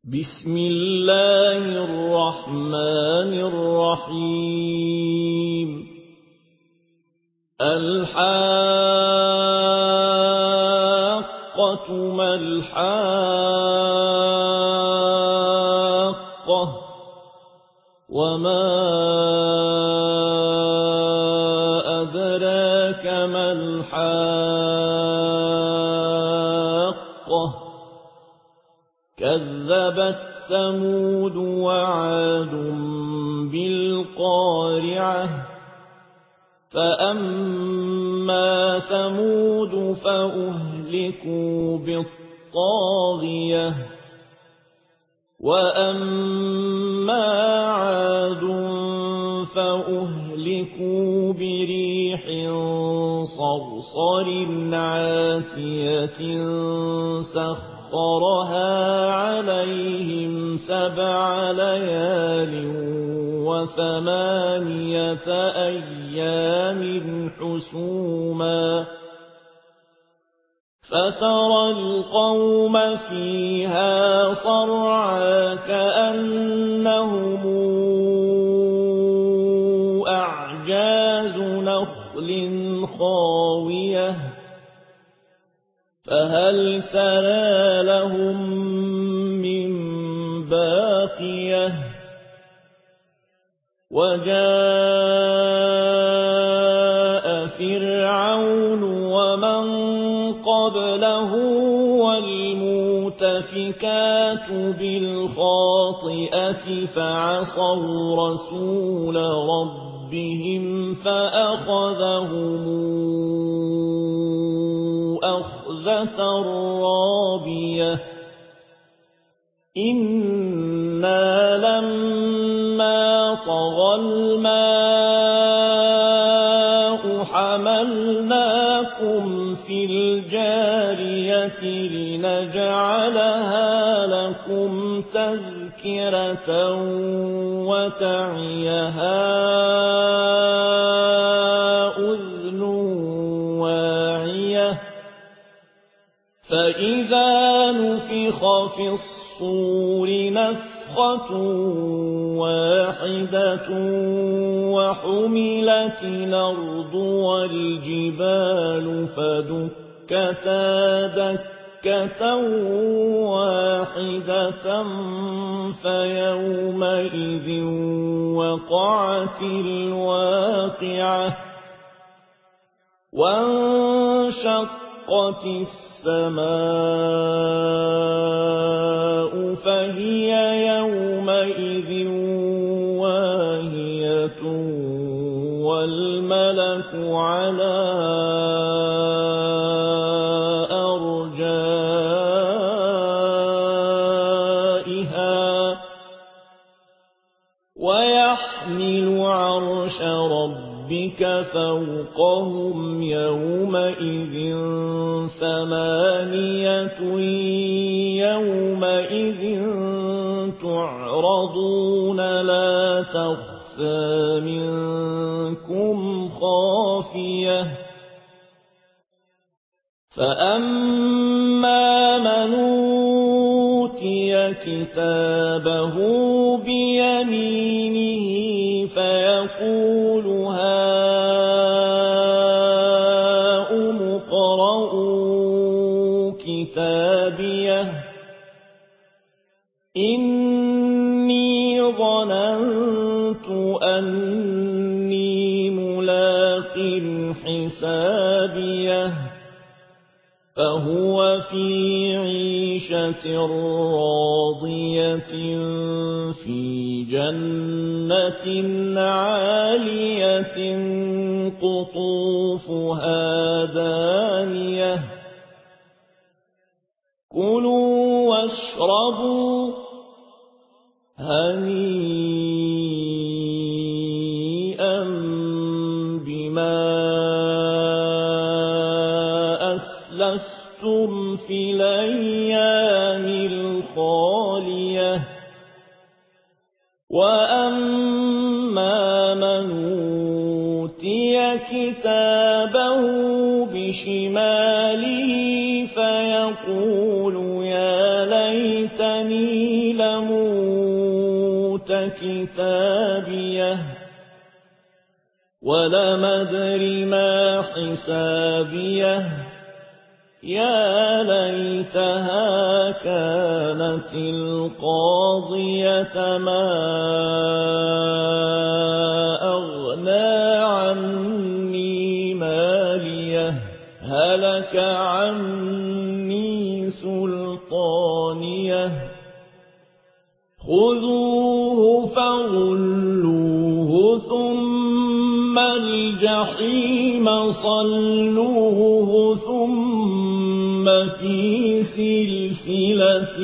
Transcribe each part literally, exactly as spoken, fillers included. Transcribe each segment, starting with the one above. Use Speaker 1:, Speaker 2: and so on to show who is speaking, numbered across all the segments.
Speaker 1: بسم الله الرحمن الرحيم الحاقة ما الحاقة وما أدراك ما الحاقة كذبت ثمود وعاد بالقارعة فأما ثمود فأهلكوا بالطاغية وأما عاد فأهلكوا بريح صرصر عاتية سخرها عليهم سبع ليال وثمانية أيام حسوما فترى القوم فيها صرعى كأنهم أعجاز نخل خاوية فهل ترى لهم من باقية وجاء فرعون ومن قبله والمؤتفكات بالخاطئة فعصوا رسول ربهم فأخذهم أخذة رابية إنا لما طغى الماء حملناكم في الجارية لنجعلها لكم تذكرة وتعيها أذن واعية فإذا نفخ في الصور نفخة واحدة وحملت الأرض والجبال فدكتا دكة واحدة فيومئذ وقعت الواقعة وانشقت السماء فهي يومئذ واهية والملك على أرجائها ويحمل عرش ربك فوقهم يومئذ ثمانية يومئذ تعرضون لا تخفى منكم خافية فأما من أوتي كتابه بيمينه فيقول هاؤم اقرءوا كتابيه إني ظننت أني ملاق حسابيه فهو في عيشة راضية في جنة عالية قطوفها دانية كلوا واشربوا هنيئا بما أسلفتم في الأيام الخالية وأما من أوتي كتابه بشماله فيقول يا ليتني لَمُوتَ كِتَابِيَهْ وَلَمْ أَدْرِ مَا حِسَابِيَهْ يَا لَيْتَهَا كَانَتِ الْقَاضِيَةَ مَا أَغْنَىٰ عَنِّي مَالِيَهْ هَلَكَ عَنِّي سُلْطَانِيَهْ خُذُوهُ فَغُلُّوهُ ثُمَّ الْجَحِيمَ صَلُّوهُ ثُمَّ فِي سِلْسِلَةٍ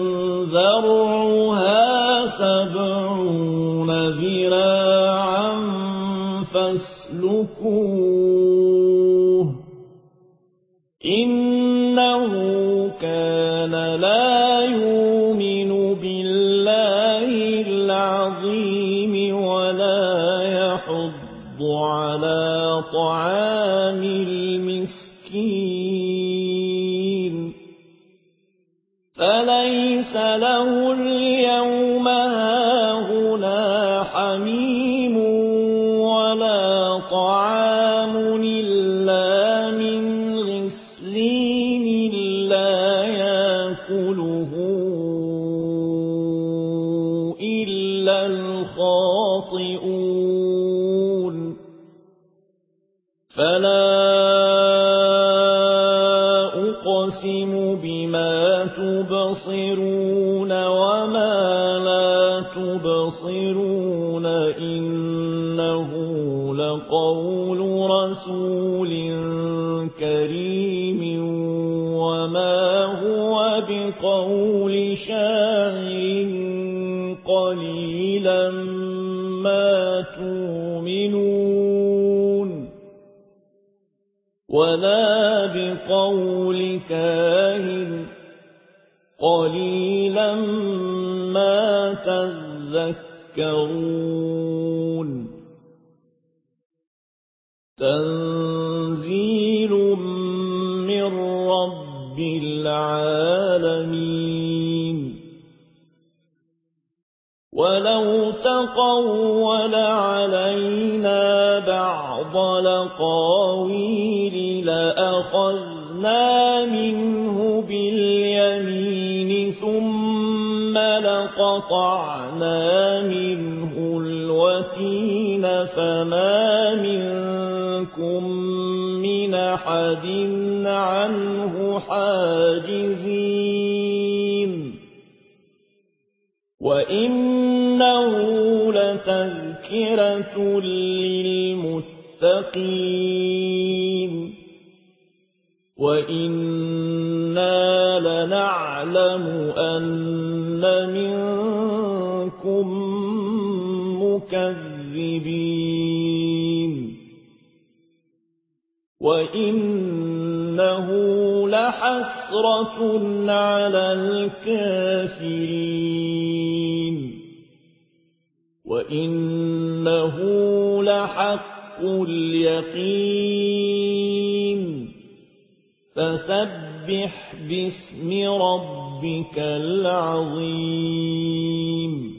Speaker 1: ذَرْعُهَا سَبْعُونَ ذِرَاعًا فَاسْلُكُوهُ إِنَّهُ كَانَ لَا يُؤْمِنُ بِاللَّهِ الْعَظِيمِ وَلَا يَحُضُّ عَلَىٰ طَعَامِ الْمِسْكِينِ فَلَيْسَ لَهُ الْيَوْمَ هَاهُنَا حَمِيمٌ وَلَا طَعَامٌ إِلَّا مِنْ غِسْلِينٍ لَّا يَأْكُلُهُ إِلَّا الْخَاطِئُونَ فَلَا أُقْسِمُ بِمَا تُبْصِرُونَ وَمَا لَا تُبْصِرُونَ إِنَّهُ لَقَوْلُ رَسُولٍ كَرِيمٍ وَمَا هُوَ بِقَوْلِ شَاعِرٍ قَلِيلًا مَّا تُؤْمِنُونَ وَلَا بِقَوْلِ كَاهِنٍ قَلِيلًا مَّا تَذَكَّرُونَ تَنزِيلٌ مِّن رَّبِّ الْعَالَمِينَ وَلَوْ تَقَوَّلَ عَلَيْنَا بَعْضَ الْأَقَاوِيلِ لَأَخَذْنَا مِنْهُ بِالْيَمِينِ ثُمَّ لَقَطَعْنَا مِنْهُ الْوَتِينَ فَمَا مِنكُم مِّنْ أَحَدٍ عَنْهُ حَاجِزِينَ وَإِنَّهُ لَتَذْكِرَةٌ لِّلْمُتَّقِينَ وَإِنَّا لَنَعْلَمُ أَنَّ مِنكُم مُّكَذِّبِينَ وَإِنَّهُ لَحَسْرَةٌ عَلَى الْكَافِرِينَ وَإِنَّهُ لَحَقُّ الْيَقِينِ فَسَبِّحْ بِاسْمِ رَبِّكَ الْعَظِيمِ